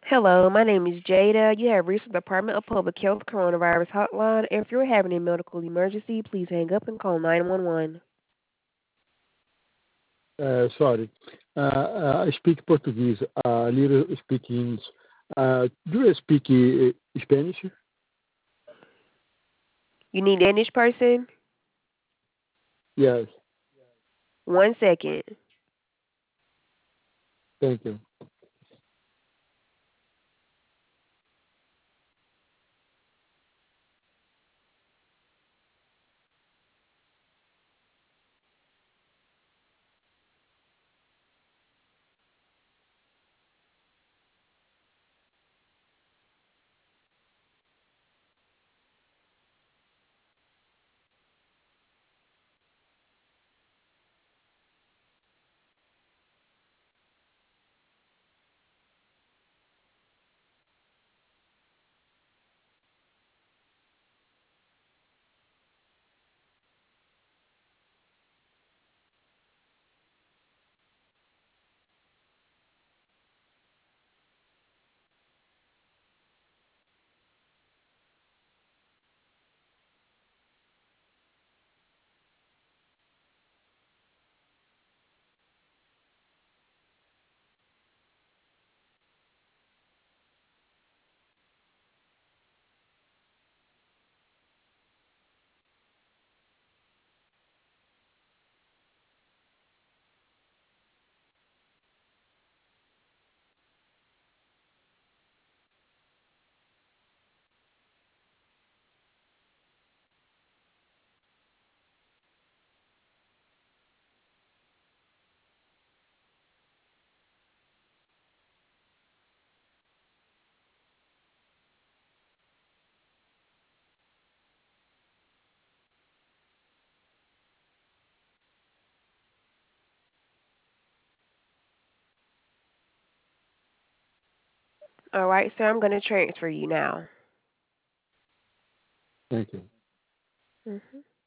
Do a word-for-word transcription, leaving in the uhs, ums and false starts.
Hello, my name is Jada. You have reached the Department of Public Health Coronavirus Hotline. If you're having a medical emergency, please hang up and call nine one one. Uh, sorry. Uh, uh, I speak Portuguese, a little speak English. Uh, do you speak uh, Spanish? You need an Spanish person? Yes, One second. thank you. All right, sir, I'm going to transfer you now. Thank you. Mhm.